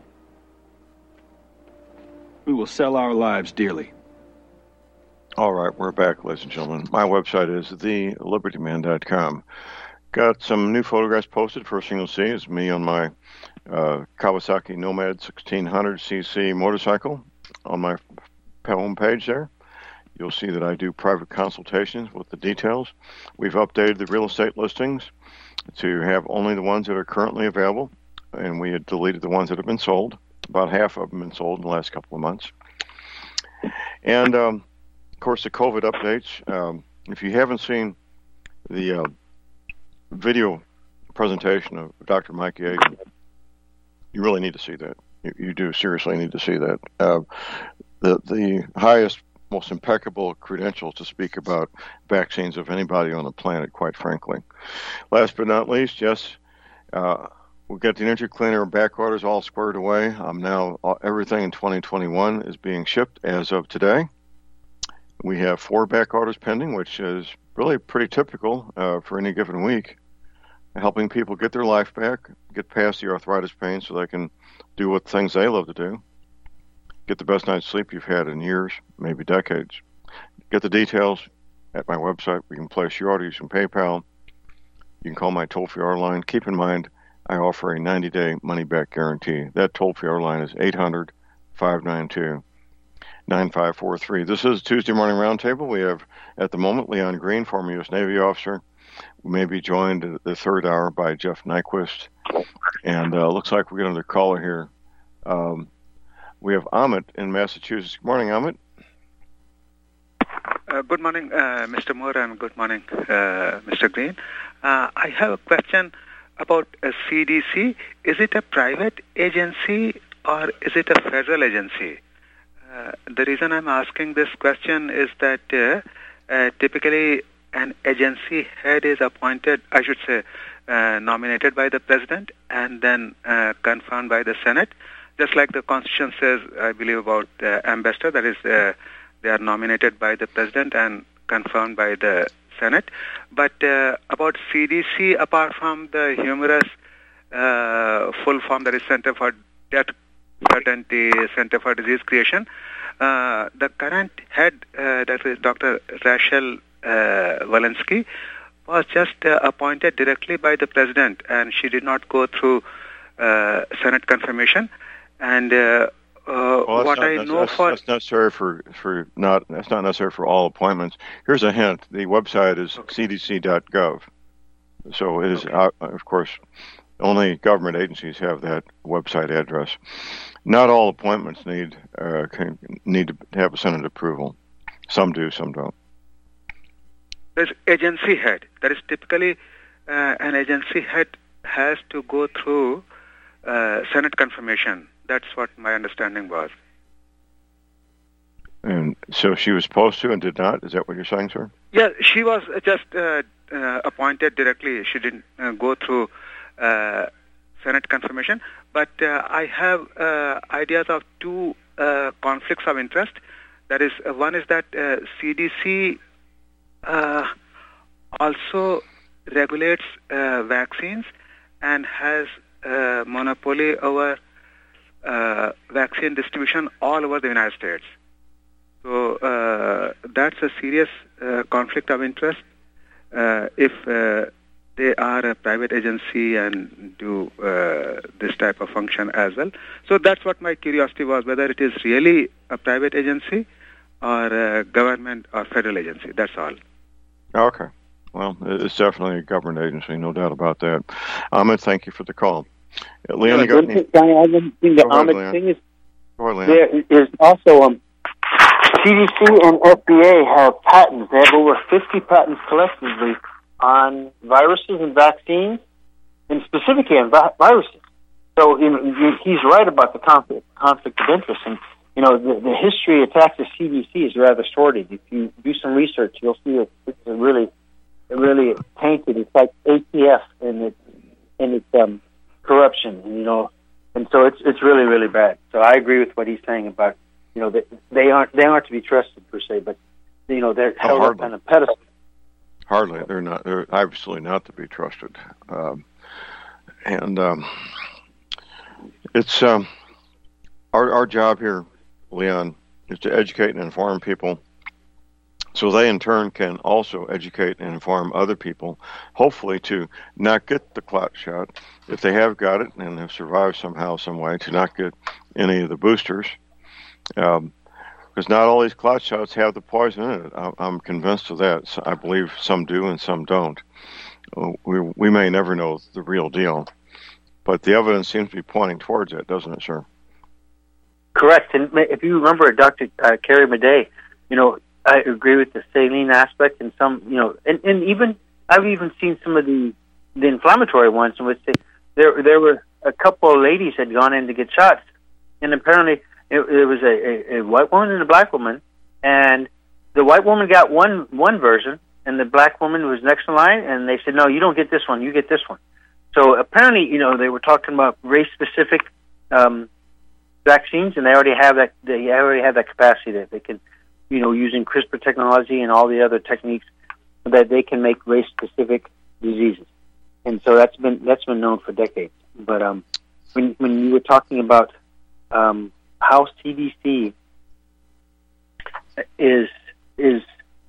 S12: we will sell our lives dearly.
S2: All right, we're back, ladies and gentlemen. My website is the liberty man dot com. Got some new photographs posted. First thing you'll see is me on my uh, Kawasaki Nomad sixteen hundred c c motorcycle on my home page there. You'll see that I do private consultations with the details. We've updated the real estate listings to have only the ones that are currently available, and we had deleted the ones that have been sold. About half of them have been sold in the last couple of months. And, um, of course, the COVID updates. Um, if you haven't seen the uh, video presentation of Doctor Mike Yegan. You really need to see that. You, you do seriously need to see that. Uh, the the highest, most impeccable credentials to speak about vaccines of anybody on the planet, quite frankly. Last but not least, yes, uh, we've got the energy cleaner back orders all squared away. Um, now all, everything in twenty twenty-one is being shipped as of today. We have four back orders pending, which is really pretty typical uh, for any given week, helping people get their life back, get past the arthritis pain so they can do what things they love to do, get the best night's sleep you've had in years, maybe decades. Get the details at my website. We can place your order using PayPal. You can call my toll-free order line. Keep in mind, I offer a ninety-day money-back guarantee. That toll-free order line is eight hundred, five nine two, nine five four three. This is Tuesday Morning Roundtable. We have, at the moment, Leon Green, former U S Navy officer. We may be joined at the third hour by Jeff Nyquist. And uh, looks like we get another caller here. Um, we have Amit in Massachusetts. Good morning, Amit.
S14: Uh, good morning, uh, Mister Moore, and good morning, uh, Mister Green. Uh, I have a question about a C D C. Is it a private agency or is it a federal agency? Uh, the reason I'm asking this question is that uh, uh, typically an agency head is appointed, I should say, uh, nominated by the president and then uh, confirmed by the Senate. Just like the Constitution says, I believe, about uh, ambassador, that is, uh, they are nominated by the president and confirmed by the Senate. But uh, about C D C, apart from the humorous uh, full form, that is Center for Death Certainty, Center for Disease Creation, uh, the current head, uh, that is Doctor Rachel uh, Walensky, was just uh, appointed directly by the president, and she did not go through uh, Senate confirmation. And uh, uh,
S2: well,
S14: what I know
S2: that's,
S14: for
S2: that's necessary for for not that's not necessary for all appointments. Here's a hint: the website is
S14: okay.
S2: c d c dot gov, so it is
S14: okay.
S2: uh, of course only government agencies have that website address. Not all appointments need uh, can, need to have a Senate approval. Some do, some don't.
S14: There's agency head. That is typically uh, an agency head has to go through uh, Senate confirmation. That's what my understanding was.
S2: And so she was supposed to and did not? Is that what you're saying, sir?
S14: Yeah, she was just uh, uh, appointed directly. She didn't uh, go through uh, Senate confirmation. But uh, I have uh, ideas of two uh, conflicts of interest. That is, uh, one is that uh, C D C uh, also regulates uh, vaccines and has uh, monopoly over uh, vaccine distribution all over the United States. So uh, that's a serious uh, conflict of interest uh, if uh, they are a private agency and do uh, this type of function as well. So that's what my curiosity was, whether it is really a private agency or a government or federal agency. That's all.
S2: Okay. Well, it's definitely a government agency, no doubt about that. Amit, thank you for the call. Uh, Leon,
S4: yeah,
S2: you got any?
S4: Johnny, I didn't think the
S2: ahead,
S4: Amit
S2: Leon.
S4: thing is
S2: Go ahead,
S4: there is also um, C D C and F D A have patents. They have over fifty patents collectively on viruses and vaccines, and specifically on vi- viruses. So you know, he's right about the conflict, conflict of interest. And you know, the, the history attached to C D C is rather sordid. If you do some research, you'll see it, it's a really, really tainted. It's like A T F in its in its um, corruption, you know, and so it's it's really, really bad. So I agree with what he's saying about, you know, that they aren't they aren't to be trusted per se, but you know they're held up on a pedestal.
S2: Hardly. They're not. They're absolutely not to be trusted. Um, and um, it's um, our our job here, Leon, is to educate and inform people, so they in turn can also educate and inform other people, hopefully to not get the clot shot if they have got it and have survived somehow, some way, to not get any of the boosters. Um, Because not all these clot shots have the poison in it. I'm convinced of that. So I believe some do and some don't. We we may never know the real deal, but the evidence seems to be pointing towards that, doesn't it, sir?
S4: Correct. And if you remember Doctor Uh, Carrie Madej, you know, I agree with the saline aspect and some, you know, and, and even, I've even seen some of the the inflammatory ones, in which they, there there were a couple of ladies had gone in to get shots, and apparently it, it was a, a, a white woman and a black woman, and the white woman got one one version, and the black woman was next in line, and they said, no, you don't get this one, you get this one. So apparently, you know, they were talking about race-specific um, vaccines, and they already have that. They already have that capacity that they can, you know, using CRISPR technology and all the other techniques, that they can make race-specific diseases. And so that's been that's been known for decades. But um, when when you were talking about um, how C D C is is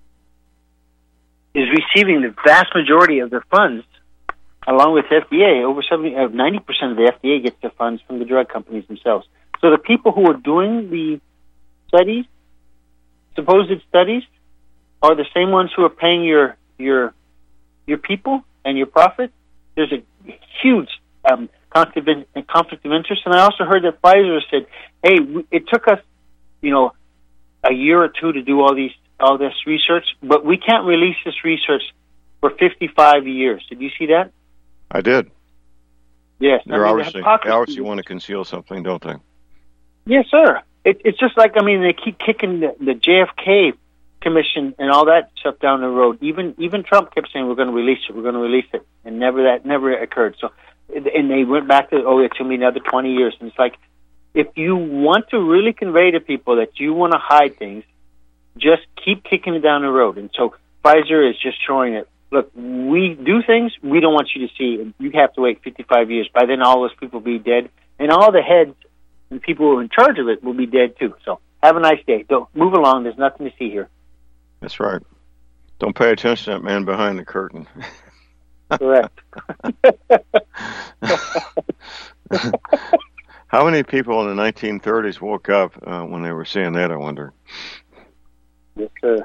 S4: is receiving the vast majority of their funds, along with F D A, over seventy, uh, ninety percent of the F D A gets their funds from the drug companies themselves. So the people who are doing the studies, supposed studies, are the same ones who are paying your your your people and your profit. There's a huge um, conflict, of, conflict of interest. And I also heard that Pfizer said, hey, we, it took us, you know, a year or two to do all these all this research, but we can't release this research for fifty-five years. Did you see that?
S2: I did.
S4: Yes.
S2: They're
S4: I mean,
S2: obviously, they obviously want to conceal something, don't they?
S4: Yes, sir. It, it's just like, I mean, they keep kicking the, the J F K Commission and all that stuff down the road. Even even Trump kept saying, we're going to release it, we're going to release it. And never that never occurred. So, and they went back to, oh, it took me another twenty years. And it's like, if you want to really convey to people that you want to hide things, just keep kicking it down the road. And so Pfizer is just showing it. Look, we do things we don't want you to see, and you have to wait fifty-five years. By then, all those people will be dead, and all the heads and people who are in charge of it will be dead too. So have a nice day. Don't move along. There's nothing to see here.
S2: That's right. Don't pay attention to that man behind the curtain.
S4: Correct.
S2: How many people in the nineteen thirties woke up uh, when they were seeing that, I wonder?
S4: Yes, sir.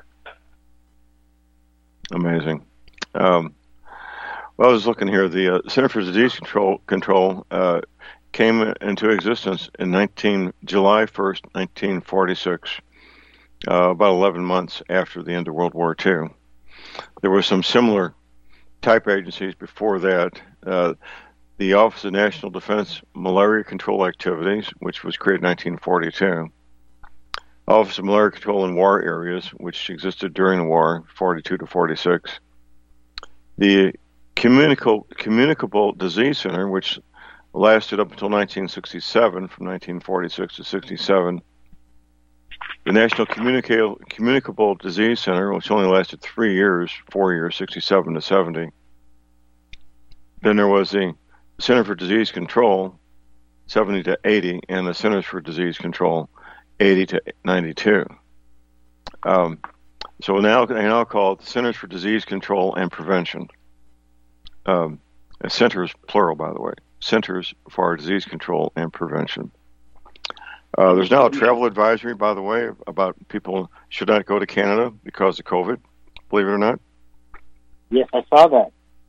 S2: Amazing. Um, well, I was looking here. The uh, Center for Disease Control Control uh, came into existence in nineteen July first, nineteen forty-six, uh, about eleven months after the end of World War Two. There were some similar type agencies before that. Uh, the Office of National Defense Malaria Control Activities, which was created in nineteen forty-two. Office of Malaria Control in War Areas, which existed during the war, forty-two to forty-six. The Communicable, Communicable Disease Center, which lasted up until nineteen sixty-seven, from nineteen forty-six to sixty-seven. The National Communicable, Communicable Disease Center, which only lasted three years, four years, sixty-seven to seventy. Then there was the Center for Disease Control, seventy to eighty, and the Centers for Disease Control, eighty to ninety-two. Um, so now they now call it the Centers for Disease Control and Prevention. Um, centers, plural, by the way. Centers for Disease Control and Prevention. Uh, there's now a travel advisory, by the way, about people should not go to Canada because of COVID, believe it or not.
S4: Yes, I saw that.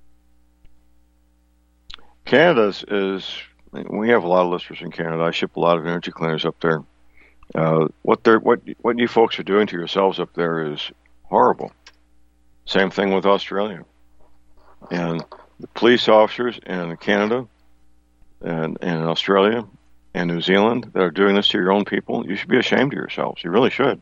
S2: Canada is, is we have a lot of listeners in Canada. I ship a lot of energy cleaners up there. Uh, what they're what what you folks are doing to yourselves up there is horrible. Same thing with Australia, and the police officers in Canada and, and in Australia and New Zealand that are doing this to your own people. You should be ashamed of yourselves. You really should.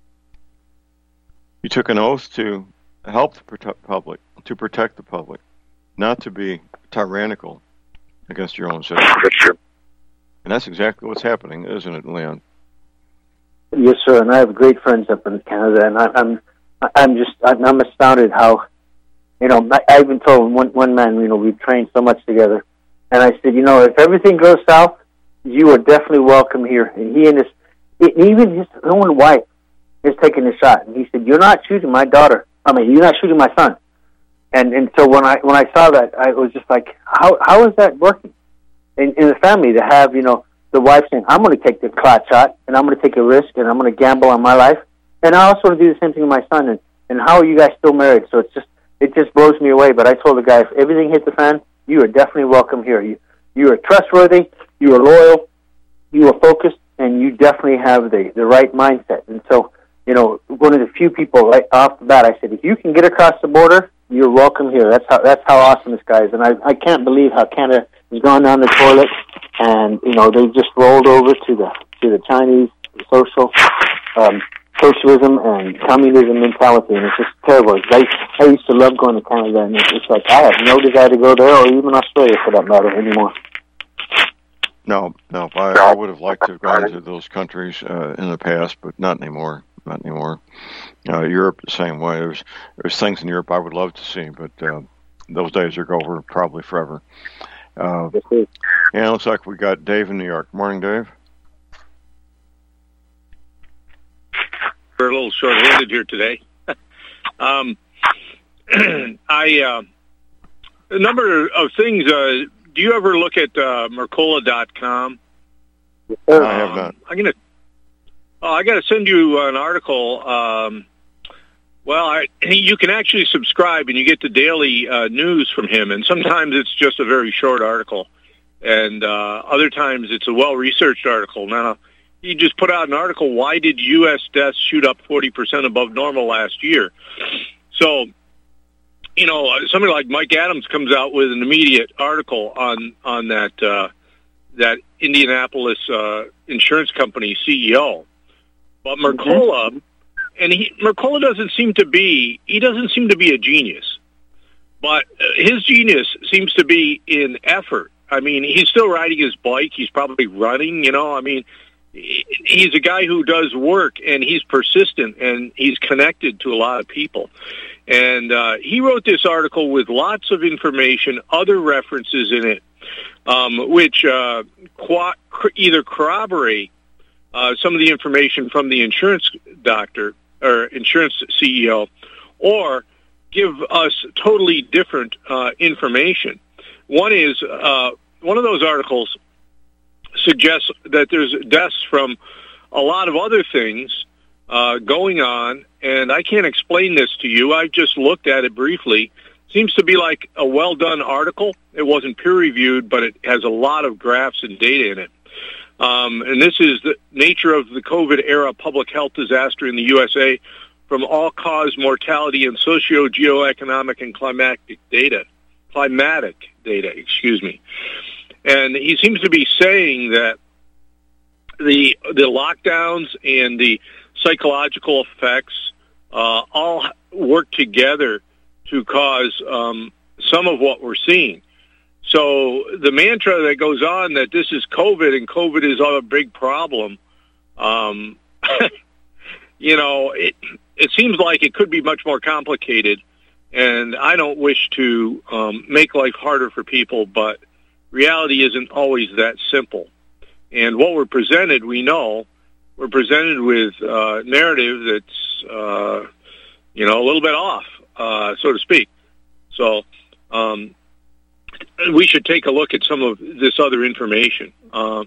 S2: You took an oath to help the prote- public, to protect the public, not to be tyrannical against your own citizens. And that's exactly what's happening, isn't it, Leon?
S4: Yes, sir. And I have great friends up in Canada, and I, I'm, I'm just, I'm, I'm astounded how, you know, I, I even told one one man, you know, we've trained so much together, and I said, you know, if everything goes south, you are definitely welcome here. And he and his, even his own wife is taking the shot, and he said, you're not shooting my daughter. I mean, you're not shooting my son. And and so when I when I saw that, I was just like, how how is that working in in the family to have, you know, the wife saying, I'm going to take the clot shot, and I'm going to take a risk, and I'm going to gamble on my life, and I also want to do the same thing with my son. And, and how are you guys still married? So it's just it just blows me away. But I told the guy, if everything hit the fan, you are definitely welcome here. You you are trustworthy, you are loyal, you are focused, and you definitely have the the right mindset. And so, you know, one of the few people right off the bat, I said, if you can get across the border, you're welcome here. That's how that's how awesome this guy is, and I I can't believe how Canada has gone down the toilet, and you know they just rolled over to the to the Chinese social um, socialism and communism mentality, and it's just terrible. I I used to love going to Canada, and it's just like I have no desire to go there or even Australia for that matter anymore.
S2: No, no. I, I would have liked to have gone to those countries uh, in the past, but not anymore. Not anymore. Uh, Europe, the same way. There's there's things in Europe I would love to see, but uh, those days are over probably forever. Uh, yeah, it looks like we got Dave in New York. Morning, Dave.
S15: We're a little short-handed here today. um, I uh, a number of things. Uh, do you ever look at uh, Mercola dot com?
S2: Um, I have not.
S15: I'm gonna. Oh, I got to send you an article. Um, well, I, you can actually subscribe, and you get the daily uh, news from him. And sometimes it's just a very short article, and uh, other times it's a well-researched article. Now, he just put out an article, why did U S deaths shoot up forty percent above normal last year? So, you know, somebody like Mike Adams comes out with an immediate article on, on that, uh, that Indianapolis uh, insurance company C E O. But Mercola, mm-hmm. and he, Mercola doesn't seem to be, he doesn't seem to be a genius. But his genius seems to be in effort. I mean, he's still riding his bike. He's probably running, you know. I mean, he's a guy who does work, and he's persistent, and he's connected to a lot of people. And uh, he wrote this article with lots of information, other references in it, um, which uh, qu- either corroborate uh, some of the information from the insurance doctor or insurance C E O, or give us totally different uh, information. One is uh, one of those articles suggests that there's deaths from a lot of other things uh, going on, and I can't explain this to you. I just looked at it briefly. Seems to be like a well-done article. It wasn't peer-reviewed, but it has a lot of graphs and data in it. Um, and this is the nature of the COVID-era public health disaster in the U S A from all-cause mortality and socio-geoeconomic and climatic data. Climatic data, excuse me. And he seems to be saying that the the lockdowns and the psychological effects uh, all work together to cause um, some of what we're seeing. So the mantra that goes on that this is COVID and COVID is a big problem, um, you know, it, it seems like it could be much more complicated. And I don't wish to um, make life harder for people, but reality isn't always that simple. And what we're presented, we know, we're presented with a narrative that's, uh, you know, a little bit off, uh, so to speak. So um, we should take a look at some of this other information. Uh,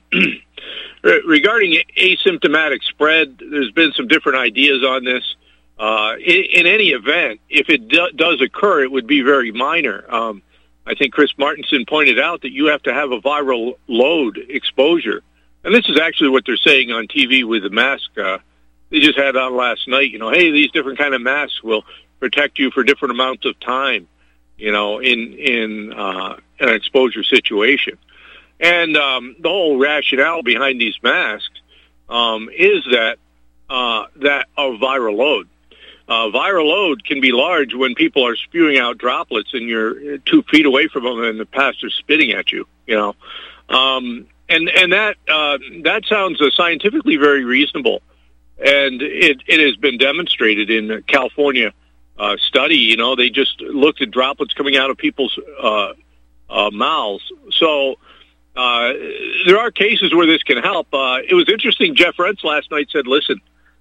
S15: regarding asymptomatic spread, there's been some different ideas on this. Uh, in, in any event, if it do, does occur, it would be very minor. Um, I think Chris Martenson pointed out that you have to have a viral load exposure. And this is actually what they're saying on T V with the mask. Uh, they just had on last night, you know, hey, these different kind of masks will protect you for different amounts of time, you know, in, in uh, an exposure situation. And um, the whole rationale behind these masks um, is that, uh, that of viral load. Uh, viral load can be large when people are spewing out droplets and you're two feet away from them and the pastor's spitting at you, you know. Um, and and that uh, that sounds uh, scientifically very reasonable. And it, it has been demonstrated in a California uh, study. You know, they just looked at droplets coming out of people's uh, uh, mouths. So uh, there are cases where this can help. Uh, it was interesting. Jeff Rentz last night said, listen,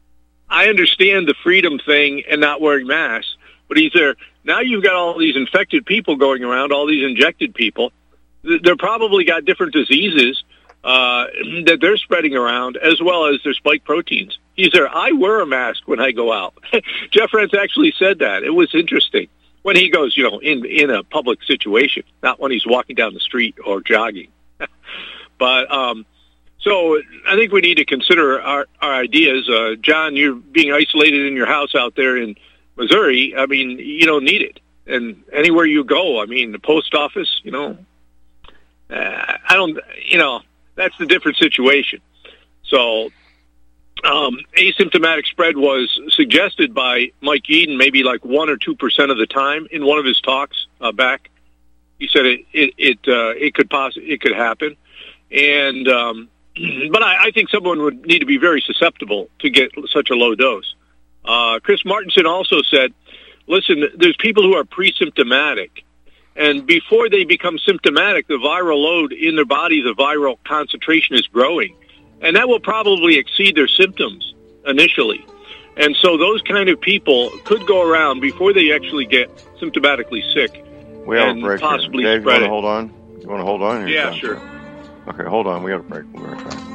S15: I understand the freedom thing and not wearing masks, but he's there. Now you've got all these infected people going around, all these injected people. They're probably got different diseases uh, that they're spreading around, as well as their spike proteins. He's there. I wear a mask when I go out. Jeff Rentz actually said that. It was interesting when he goes, you know, in in a public situation, not when he's walking down the street or jogging. But um, so I think we need to consider our, our ideas. Uh, John, you're being isolated in your house out there in Missouri. I mean, you don't need it. and anywhere you go, I mean, the post office, you know, uh, I don't, you know, that's a different situation. So um, asymptomatic spread was suggested by Mike Eden maybe like one or two percent of the time in one of his talks uh, back. He said it it it, uh, it could poss- it could happen, and um, but I, I think someone would need to be very susceptible to get such a low dose. Uh, Chris Martenson also said, listen, there's people who are pre-symptomatic, and before they become symptomatic, the viral load in their body, the viral concentration is growing, and that will probably exceed their symptoms initially. And so those kind of people could go around before they actually get symptomatically sick.
S2: We have
S15: and
S2: a break
S15: possibly
S2: here. Dave, you
S15: spread
S2: want to
S15: it.
S2: hold on? You want to hold on? Or you're
S15: Yeah,
S2: done?
S15: sure.
S2: Okay, hold on. We got a break. We'll be right back.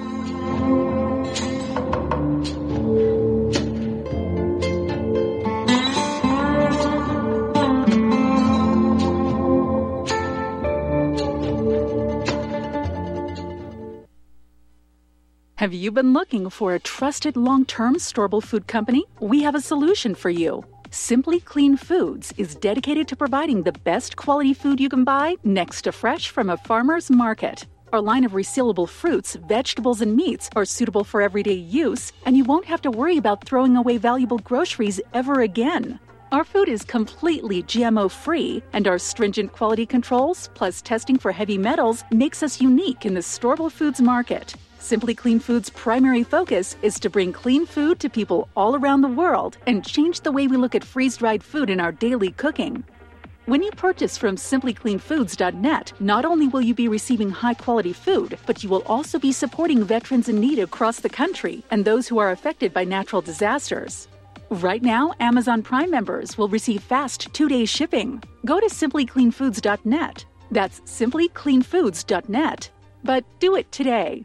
S16: Have you been looking for a trusted long-term storable food company? We have a solution for you. Simply Clean Foods is dedicated to providing the best quality food you can buy next to fresh from a farmer's market. Our line of resealable fruits, vegetables, and meats are suitable for everyday use, and you won't have to worry about throwing away valuable groceries ever again. Our food is completely G M O-free, and our stringent quality controls, plus testing for heavy metals, makes us unique in the storable foods market. Simply Clean Foods' primary focus is to bring clean food to people all around the world and change the way we look at freeze-dried food in our daily cooking. When you purchase from simply clean foods dot net, not only will you be receiving high-quality food, but you will also be supporting veterans in need across the country and those who are affected by natural disasters. Right now, Amazon Prime members will receive fast two-day shipping. Go to simply clean foods dot net. That's simply clean foods dot net. But do it today.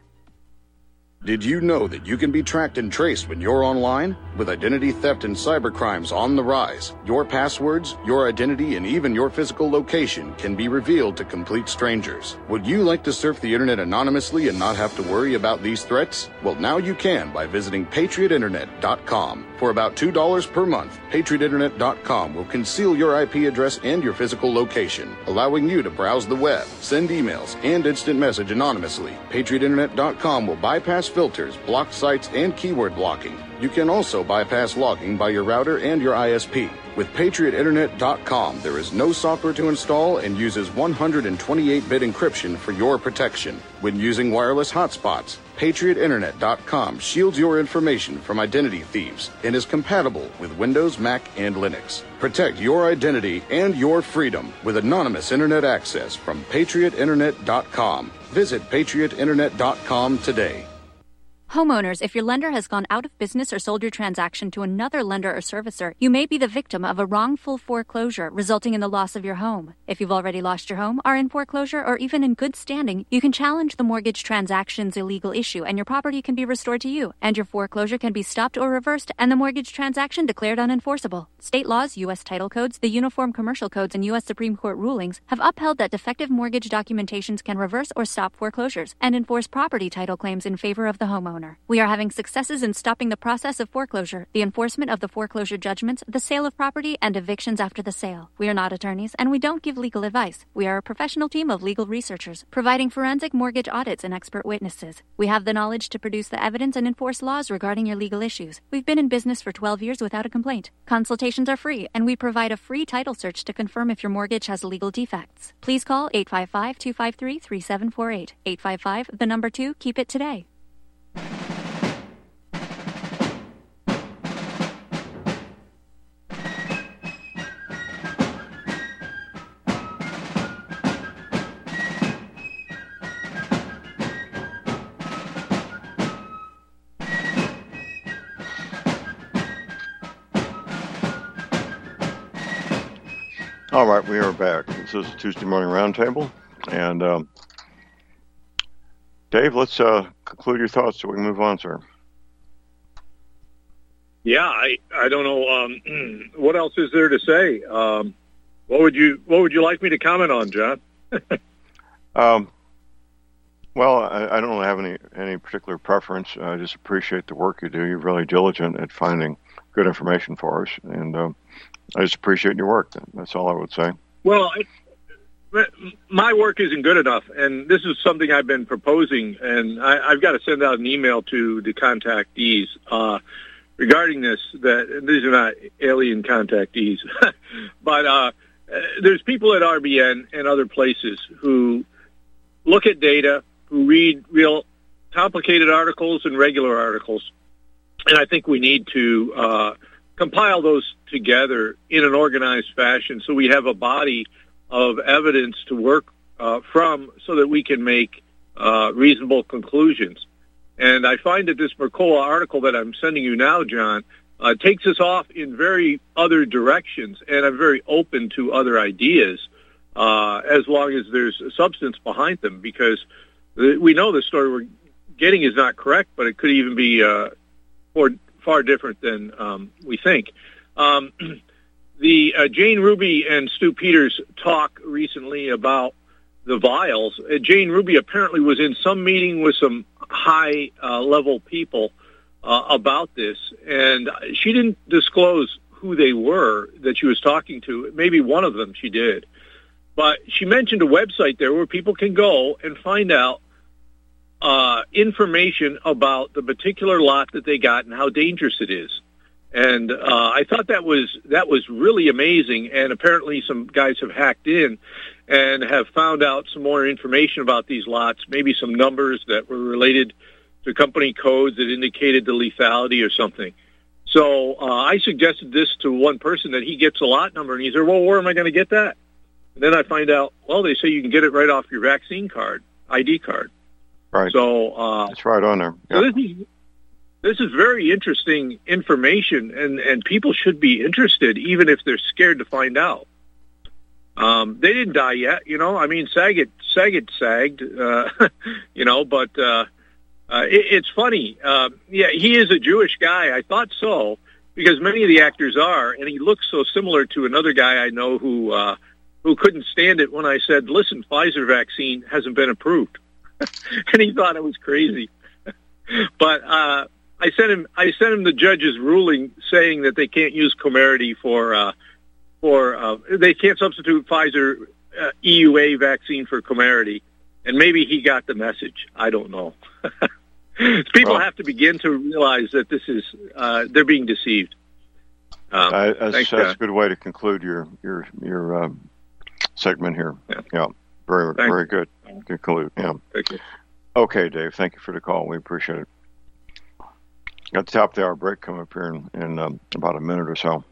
S17: Did you know that you can be tracked and traced when you're online? With identity theft and cybercrimes on the rise, your passwords, your identity, and even your physical location can be revealed to complete strangers. Would you like to surf the internet anonymously and not have to worry about these threats? Well, now you can by visiting patriot internet dot com. For about two dollars per month, patriot internet dot com will conceal your I P address and your physical location, allowing you to browse the web, send emails, and instant message anonymously. patriot internet dot com will bypass filters, block sites, and keyword blocking. You can also bypass logging by your router and your I S P. With patriot internet dot com, there is no software to install and uses one hundred twenty-eight bit encryption for your protection. When using wireless hotspots, patriot internet dot com shields your information from identity thieves and is compatible with Windows, Mac, and Linux. Protect your identity and your freedom with anonymous internet access from patriot internet dot com. Visit patriot internet dot com today.
S18: Homeowners, if your lender has gone out of business or sold your transaction to another lender or servicer, you may be the victim of a wrongful foreclosure resulting in the loss of your home. If you've already lost your home, are in foreclosure, or even in good standing, you can challenge the mortgage transaction's illegal issue and your property can be restored to you, and your foreclosure can be stopped or reversed and the mortgage transaction declared unenforceable. State laws, U S title codes, the Uniform Commercial Codes, and U S Supreme Court rulings have upheld that defective mortgage documentations can reverse or stop foreclosures and enforce property title claims in favor of the homeowner. We are having successes in stopping the process of foreclosure, the enforcement of the foreclosure judgments, the sale of property, and evictions after the sale. We are not attorneys, and we don't give legal advice. We are a professional team of legal researchers, providing forensic mortgage audits and expert witnesses. We have the knowledge to produce the evidence and enforce laws regarding your legal issues. We've been in business for twelve years without a complaint. Consultations are free, and we provide a free title search to confirm if your mortgage has legal defects. Please call eight five five, two five three, three seven four eight. eight five five, the number two, keep it today.
S2: All right, we are back. This is Tuesday Morning Roundtable. And um, Dave, let's uh, conclude your thoughts so we can move on, sir.
S15: Yeah, I, I don't know. Um, what else is there to say? Um, what would you What would you like me to comment on, John?
S2: um, well, I, I don't have any, any particular preference. I just appreciate the work you do. You're really diligent at finding good information for us. And uh, I just appreciate your work. That's all I would say.
S15: Well, I, my work isn't good enough, and this is something I've been proposing, and I, I've got to send out an email to the contactees uh, regarding this. That these are not alien contactees, but uh, there's people at R B N and other places who look at data, who read real complicated articles and regular articles, and I think we need to uh, compile those together in an organized fashion so we have a body of evidence to work uh, from so that we can make uh, reasonable conclusions. And I find that this Mercola article that I'm sending you now, John, uh, takes us off in very other directions, and I'm very open to other ideas uh, as long as there's substance behind them, because we know the story we're getting is not correct, but it could even be uh, far, far different than um, we think. Um, the uh, Jane Ruby and Stu Peters talk recently about the vials. Uh, Jane Ruby apparently was in some meeting with some high-level uh, people uh, about this, and she didn't disclose who they were that she was talking to. Maybe one of them she did. But she mentioned a website there where people can go and find out uh, information about the particular lot that they got and how dangerous it is. And uh, I thought that was that was really amazing. And apparently some guys have hacked in and have found out some more information about these lots, maybe some numbers that were related to company codes that indicated the lethality or something. So uh, I suggested this to one person, that he gets a lot number, and he said, well, where am I going to get that? And then I find out, well, they say you can get it right off your vaccine card, I D card.
S2: Right.
S15: So uh,
S2: it's right on there.
S15: So
S2: Yep.
S15: this is this is very interesting information, and, and people should be interested, even if they're scared to find out. Um, they didn't die yet, you know. I mean, Saget Saget sagged, uh, you know, but uh, uh, it, it's funny. Uh, yeah, he is a Jewish guy. I thought so, because many of the actors are, and he looks so similar to another guy I know who uh, who couldn't stand it when I said, listen, Pfizer vaccine hasn't been approved. And he thought it was crazy. But uh, I sent him I sent him the judge's ruling saying that they can't use Comirnaty for, uh, for uh, they can't substitute Pfizer uh, E U A vaccine for Comirnaty. And maybe he got the message. I don't know. People
S2: Well,
S15: have to begin to realize that this is, uh, they're being deceived. Um,
S2: I, that's,
S15: thanks,
S2: that's
S15: John.
S2: a good way to conclude your your your um, segment here.
S15: Yeah.
S2: yeah. Very
S15: Thanks.
S2: very good. Conclude. Yeah.
S15: Thank you.
S2: Okay, Dave. Thank you for the call. We appreciate it. Got the top of the hour break coming up here in, in um, about a minute or so,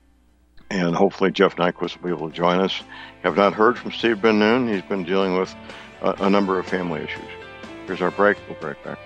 S2: and hopefully Jeff Nyquist will be able to join us. Have not heard from Steve Ben Noon. He's been dealing with a, a number of family issues. Here's our break. We'll break back.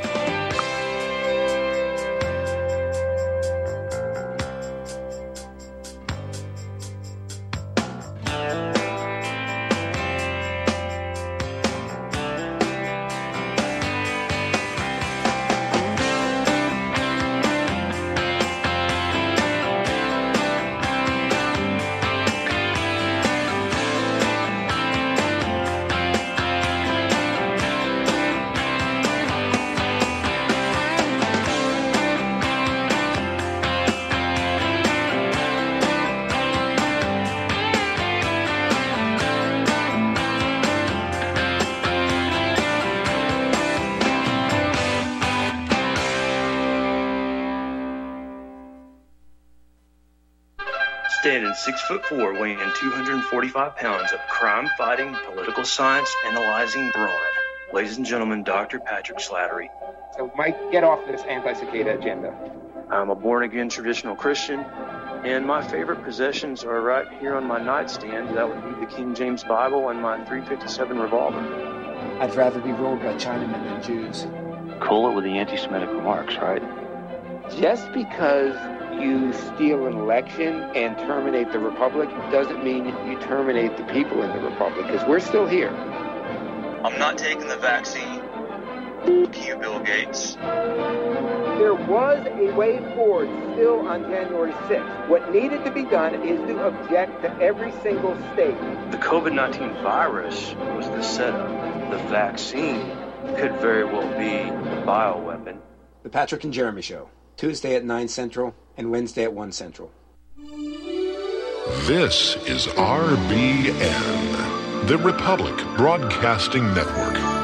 S19: Standing six foot four, weighing two hundred forty-five pounds of crime-fighting, political science analyzing brawn. Ladies and gentlemen, Doctor Patrick Slattery.
S6: So, Mike, get off this anti-cicada agenda.
S19: I'm a born-again traditional Christian, and my favorite possessions are right here on my nightstand. That would be the King James Bible and my three fifty-seven revolver.
S6: I'd rather be ruled by Chinamen than Jews.
S20: Cool it with the anti-Semitic remarks, right?
S6: Just because you steal an election and terminate the Republic doesn't mean you terminate the people in the Republic, because we're still here.
S19: I'm not taking the vaccine. F you, Bill Gates.
S6: There was a way forward still on January sixth. What needed to be done is to object to every single state.
S19: The COVID nineteen virus was the setup. The vaccine could very well be the bioweapon.
S6: The Patrick and Jeremy Show. Tuesday at nine Central, and Wednesday at one Central.
S21: This is R B N, the Republic Broadcasting Network.